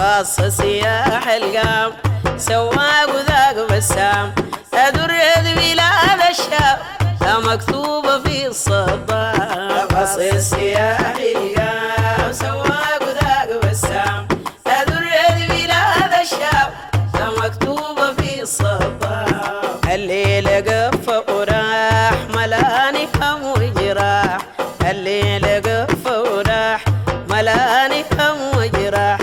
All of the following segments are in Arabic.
باص سياح القام سواق وذاق بسام أدرد بلاد الشام مكتوبة في الصباح باص سياح القام سواق وذاق بسام أدرد بلاد الشام مكتوبة في الصباح الليل قف وراح ملاني هم وجراح الليل قف وراح ملاني هم وجراح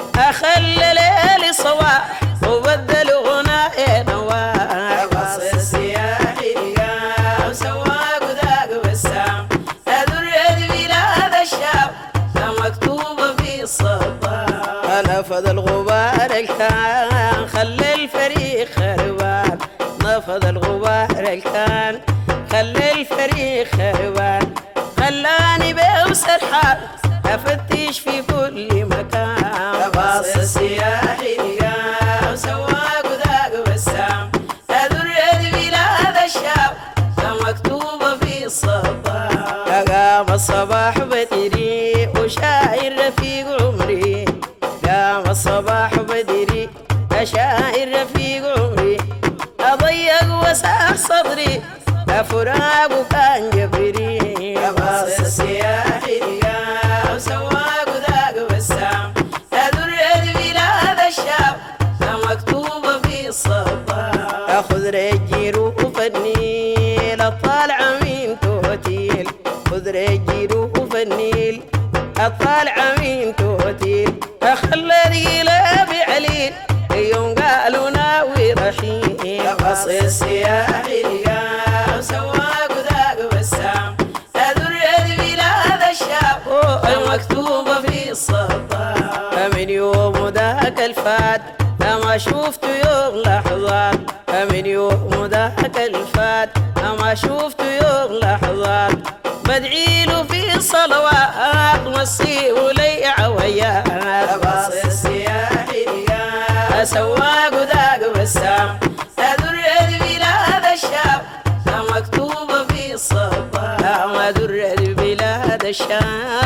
أخلى ليلي صباح وبدل غناء نواح باص السياح القام سواق وذاق بسام أدرد بلاد الشام مكتوبة في الصباح نفذ الغبار الكان خلى الفريق خربان نفذ الغبار الكان خلى الفريق خربان خلاني بوسرحان أفتش في كل مكان باص السياح القام سواق وذاق بسام أدرد بلاد الشام مكتوبة في الصباح قام الصباح بدري وشاعر رفيق عمري قام الصباح بدري أشاعر رفيق عمري أضيق وسع صدري فراق كان جبري باص السياح القام سواق وذاق بسام أدرد بلاد الشام مكتوبة في الصباح خذ رجي روف النيل الطالع من توتيل خذ رجي روف النيل الطالع من توتيل أخلى ذيلا بعليل يوم قالوا ناوي رحيل باص السياح القام سواق وذاق بسام أدرد بلاد الشام مكتوبة في الصباح من يوم ذاك الفات ما شفت يوم لحظات من يوم ذاك الفات ما شفت يوم لحظات بدعي له في صلوات مسي ولي عويات باص السياح القام سواق وذاق بسام أدرد بلاد الشام مكتوبة في الصباح أدرد بلاد الشام